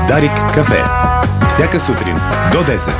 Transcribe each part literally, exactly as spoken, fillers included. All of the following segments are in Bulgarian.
Дарик кафе. Всяка сутрин до десет.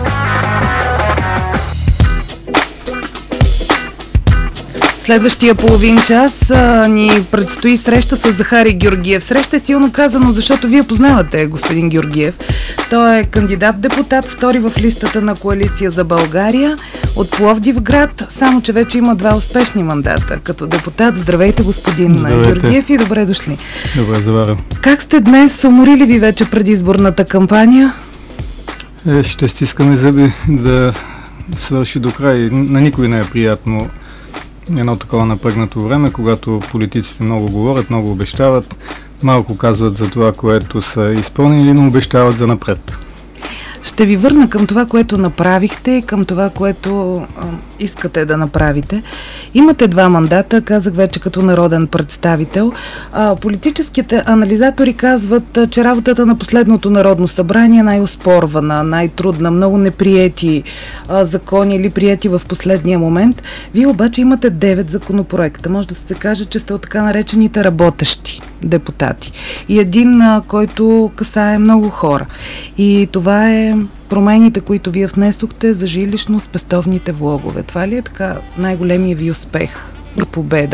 Следващия половин час а, ни предстои среща с Захари Георгиев. Среща е силно казано, защото вие познавате господин Георгиев. Той е кандидат-депутат, втори в листата на Коалиция за България от Пловдивград, само че вече има два успешни мандата като депутат. Здравейте, господин Здравейте. Георгиев, и добре дошли. Добре, заварям. Как сте днес? Уморили ви вече предизборната кампания? Е, ще стискаме зъби да свърши до край. На никой не е приятно едно такова напрегнато време, когато политиците много говорят, много обещават, малко казват за това, което са изпълнили, но обещават за напред. Ще ви върна към това, което направихте и към това, което а, искате да направите. Имате два мандата, казах вече като народен представител. А, политическите анализатори казват, а, че работата на последното Народно събрание е най-оспорвана, най-трудна, много неприети а, закони или приети в последния момент. Вие обаче имате девет законопроекта. Може да се каже, че сте от така наречените работещи депутати. И един, а, който касае много хора. И това е промените, които вие внесохте за жилищно-спестовните влогове. Това ли е така най-големия ви успех и победа?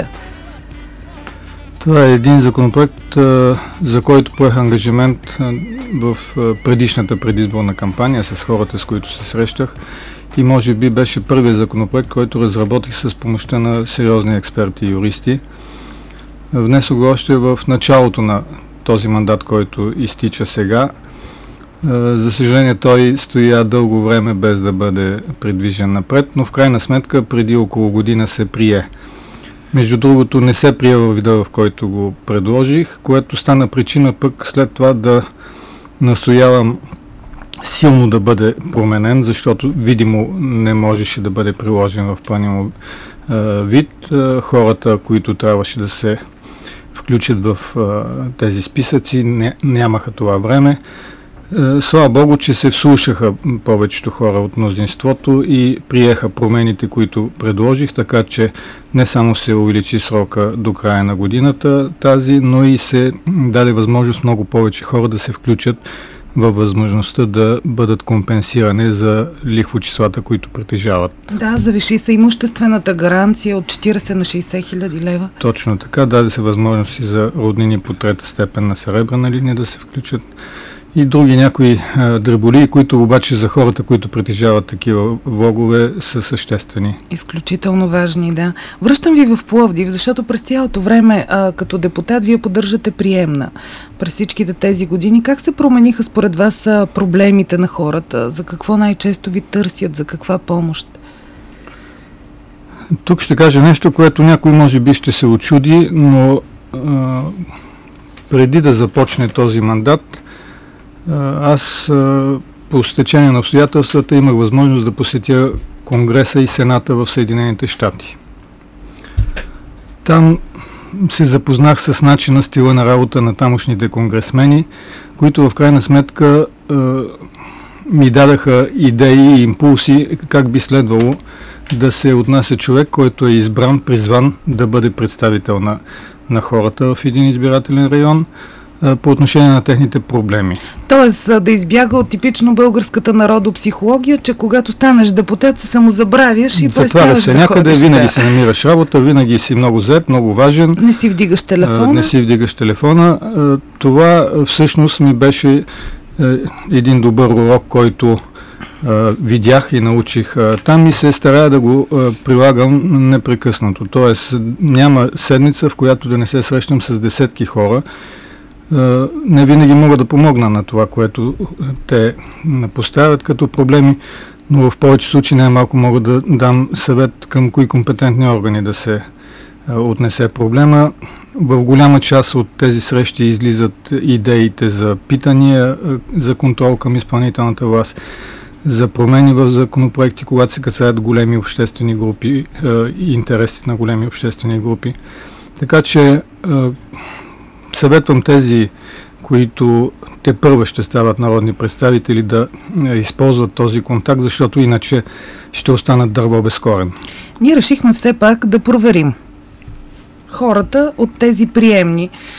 Това е един законопроект, за който поех ангажимент в предишната предизборна кампания с хората, с които се срещах, и може би беше първият законопроект, който разработих с помощта на сериозни експерти и юристи. Внесох го още в началото на този мандат, който изтича сега. За съжаление, той стоя дълго време без да бъде придвижен напред, но в крайна сметка преди около година се прие. Между другото, не се прие във вида, в който го предложих, което стана причина пък след това да настоявам силно да бъде променен, защото видимо не можеше да бъде приложен в пълния му вид. Хората, които трябваше да се включат в тези списъци, не, нямаха това време. Слава Богу, че се вслушаха повечето хора от мнозинството и приеха промените, които предложих, така че не само се увеличи срока до края на годината тази, но и се даде възможност много повече хора да се включат във възможността да бъдат компенсирани за лихвочислата, които притежават. Да, завиши се имуществената гаранция от четирийсет на шейсет хиляди лева. Точно така, даде се възможности за роднини по трета степен на сребрена линия да се включат. И други някои а, дреболии, които обаче за хората, които притежават такива влогове, са съществени. Изключително важни, да. Връщам ви в Пловдив, защото през цялото време а, като депутат вие поддържате приемна. През всичките тези години как се промениха според вас а, проблемите на хората? За какво най-често ви търсят? За каква помощ? Тук ще кажа нещо, което някой може би ще се очуди, но а, преди да започне този мандат, аз по стечение на обстоятелствата имах възможност да посетя Конгреса и Сената в Съединените щати. Там се запознах с начина, стила на работа на тамошните конгресмени, които в крайна сметка е, ми дадаха идеи и импулси как би следвало да се отнася човек, който е избран, призван да бъде представител на, на хората в един избирателен район, по отношение на техните проблеми. Тоест да избяга от типично българската народопсихология, че когато станеш депутат се самозабравяш и преставаш се да някъде, ходиш. Винаги да. се намираш работа, винаги си много зает, много важен. Не си вдигаш телефона. Не си вдигаш телефона. Това всъщност ми беше един добър урок, който видях и научих там и се старая да го прилагам непрекъснато. Тоест няма седмица, в която да не се срещам с десетки хора. Не винаги мога да помогна на това, което те поставят като проблеми, но в повече случаи най-малко мога да дам съвет към кои компетентни органи да се отнесе проблема. В голяма част от тези срещи излизат идеите за питания, за контрол към изпълнителната власт, за промени в законопроекти, когато се касаят големи обществени групи и интересите на големи обществени групи. Така че съветвам тези, които те първо ще стават народни представители, да използват този контакт, защото иначе ще останат дърво без корен. Ние решихме все пак да проверим хората от тези приемни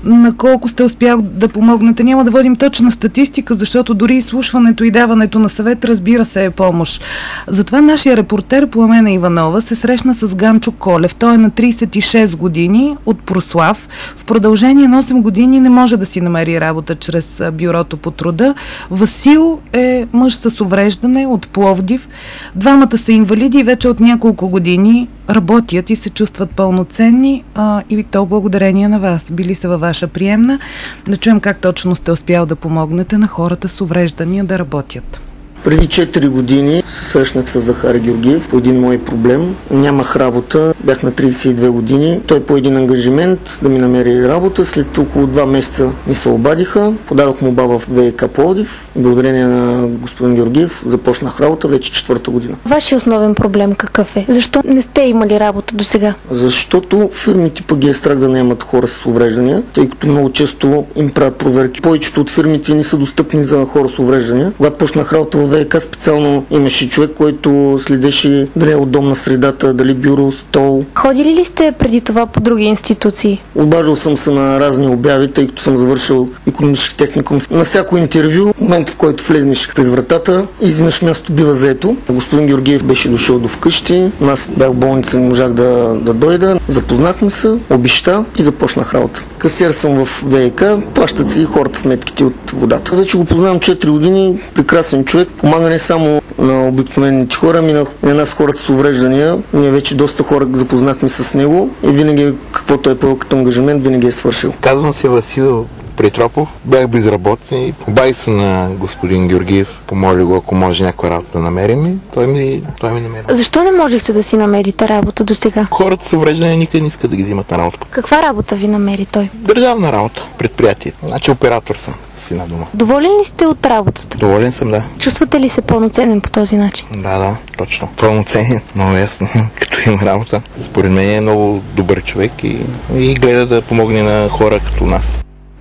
на колко сте успял да помогнете. Няма да водим точна статистика, защото дори изслушването и даването на съвет, разбира се, е помощ. Затова нашия репортер Пламена Иванова се срещна с Ганчо Колев. Той е на трийсет и шест години, от Прослав. В продължение на осем години не може да си намери работа чрез бюрото по труда. Васил е мъж с увреждане от Пловдив. Двамата са инвалиди и вече от няколко години работят и се чувстват пълноценни, а, и то благодарение на вас. Били са във ваша приемна. Да чуем как точно сте успял да помогнете на хората с увреждания да работят. Преди четири години се срещнах с Захари Георгиев по един мой проблем. Нямах работа, бях на трийсет и две години. Той по един ангажимент да ми намери работа. След около два месеца ми се обадиха. Подадох молба в ВиК Пловдив. Благодарение на господин Георгиев започнах работа вече четвърта година. Вашия основен проблем какъв е? Защо не сте имали работа до сега? Защото фирмите пък ги е страх да наемат хора с увреждания, тъй като много често им правят проверки. Повечето от фирмите не са достъпни за хора с увреждания. Когато почнах работа в ВиК, специално имаше човек, който следеше дали е удобна средата, дали бюро, стол. Ходили ли сте преди това по други институции? Обаждал съм се на разни обяви, тъй като съм завършил икономически техникум. На всяко интервю, в момента в който влезнеш през вратата, изведнъж място бива заето. Господин Георгиев беше дошъл до вкъщи, аз бях в болница, не можах да, да дойда. Запознахме се, обеща и започнах работа. Касиер съм в ВиК, плащат си хората сметките от водата. Вече го познавам четири години, прекрасен човек, помага не само на обикновените хора, ами на, на нас хората с увреждания. Ние вече доста хора запознахме с него и винаги каквото е поел като ангажимент, винаги е свършил. Казвам се Васил Притропов, бях безработен и обади се на господин Георгиев, помоли го, ако може някаква работа да намерим и той ми, той ми намери. Защо не можехте да си намерите работа до сега? Хората с увреждания никъде не искат да ги взимат на работа. Каква работа ви намери той? Държавна работа, предприятие. Значи оператор съм, с една дума. Доволен ли сте от работата? Доволен съм, да. Чувствате ли се пълноценен по този начин? Да, да, точно. Пълноценен, много ясно, като има работа. Според мен е много добър човек и, и гледа да помогне на хора като нас.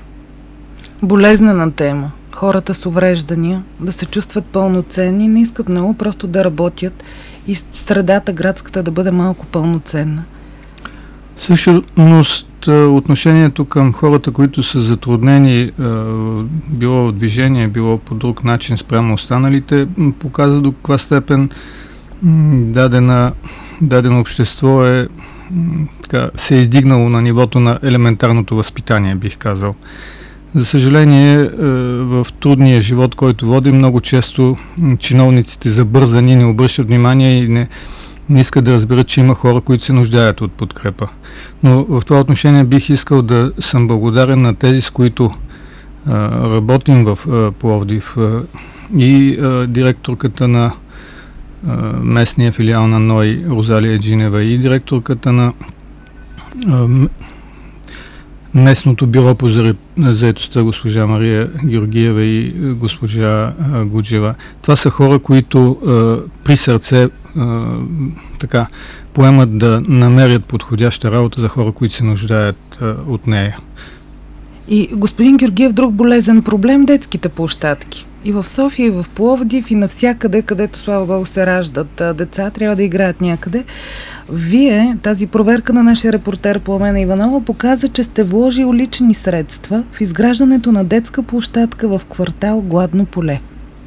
Болезнена тема. Хората с увреждания да се чувстват пълноценни, не искат много, просто да работят и средата градската да бъде малко пълноценна. Всъщност отношението към хората, които са затруднени, било в движение, било по друг начин спрямо останалите, показва до каква степен дадена, дадено общество е, така, се е издигнало на нивото на елементарното възпитание, бих казал. За съжаление, в трудния живот, който водим, много често чиновниците забързани не обръщат внимание и не, не искат да разберат, че има хора, които се нуждаят от подкрепа. Но в това отношение бих искал да съм благодарен на тези, с които а, работим в а, Пловдив а, и а, директорката на а, местния филиал на НОИ Розалия Джинева и директорката на а, местното бюро по заетостта госпожа Мария Георгиева и госпожа а, Гуджева. Това са хора, които а, при сърце а, така поемат да намерят подходяща работа за хора, които се нуждаят а, от нея. И господин Георгиев, друг болезен проблем – детските площадки. И в София, и в Пловдив, и навсякъде, където, слава Богу, се раждат а, деца, трябва да играят някъде. Вие, тази проверка на нашия репортер Пламена Иванова показа, че сте вложили лични средства в изграждането на детска площадка в квартал Гладно поле.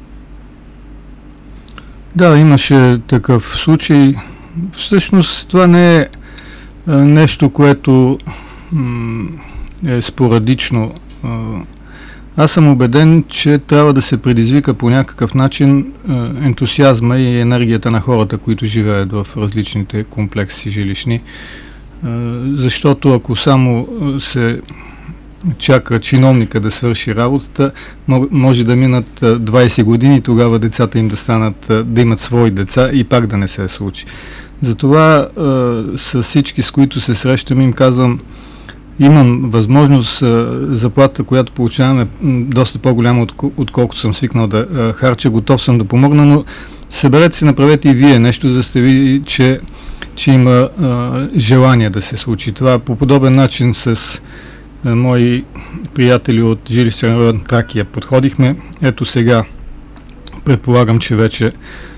Да, имаше такъв случай. Всъщност това не е а, нещо, което м- е спорадично. А, аз съм убеден, че трябва да се предизвика по някакъв начин а, ентусиазма и енергията на хората, които живеят в различните комплекси жилищни. А, защото ако само се чака чиновника да свърши работата, може да минат двайсет години и тогава децата им да станат, да имат свои деца и пак да не се случи. Затова с всички, с които се срещам, им казвам, имам възможност, заплата, която получаваме, доста по-голяма, отколкото съм свикнал да харча, готов съм да помогна, но съберете се, направете и вие нещо, за да сте види, че, че има а, желание да се случи. Това по подобен начин с а, мои приятели от жилищен район Тракия подходихме. Ето сега предполагам, че вече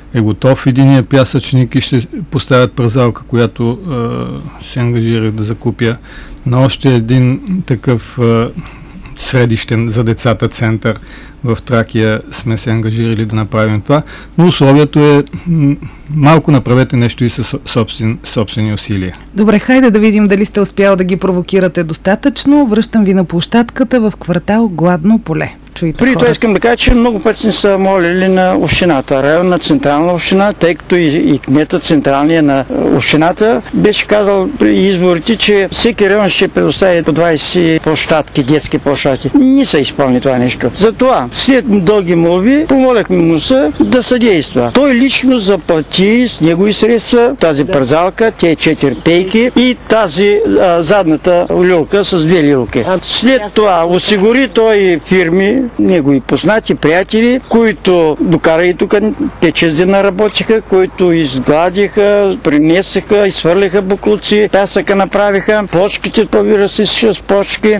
е готов единия пясъчник и ще поставят празалка, която е, се ангажира да закупя на още един такъв е, средищен за децата център в Тракия сме се ангажирали да направим това, но условието е м- малко направете нещо и със собствен, собствени усилия. Добре, хайде да видим дали сте успял да ги провокирате достатъчно. Връщам ви на площадката в квартал Гладно поле. Чуйте При хората. това искам да кажа, че много пъти не са молили на общината, районна централна община, тъй като и, и кмета централния на общината беше казал при изборите, че всеки район ще предостави по двайсет площадки, детски площадки. Не се изпълни това нещо. Затова след дълги молби помоляхме му се да съдейства. Той лично заплати с негови средства тази парзалка, те четири пейки и тази а, задната люлка с две люлки. След това осигури той фирми, негови познати, приятели, които докара и тук пет-шест дена работиха, които изгладиха, принесаха, изхвърлиха буклуци, пясъка направиха, почките побира се с почки.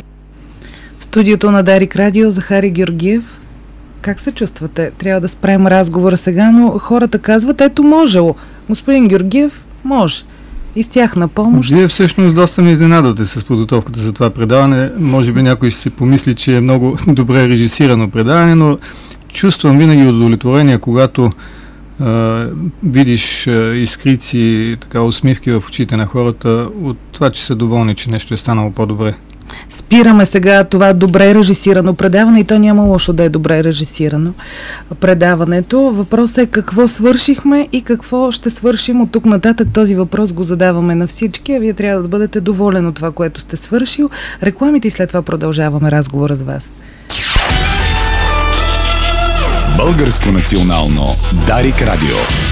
В студиото на Дарик Радио Захари Георгиев. Как се чувствате? Трябва да спрем разговора сега, но хората казват, ето можело. Господин Георгиев, може. И с тях на помощ. Вие всъщност доста ме изненадвате с подготовката за това предаване. Може би някой ще си помисли, че е много добре режисирано предаване, но чувствам винаги удовлетворение, когато а, видиш а, изкрици, така, усмивки в очите на хората от това, че са доволни, че нещо е станало по-добре. Спираме сега това добре режисирано предаване и то няма лошо да е добре режисирано предаването. Въпросът е какво свършихме и какво ще свършим от тук нататък. Този въпрос го задаваме на всички, а вие трябва да бъдете доволен от това, което сте свършил. Рекламите и след това продължаваме разговора с вас. Българско национално Дарик Радио.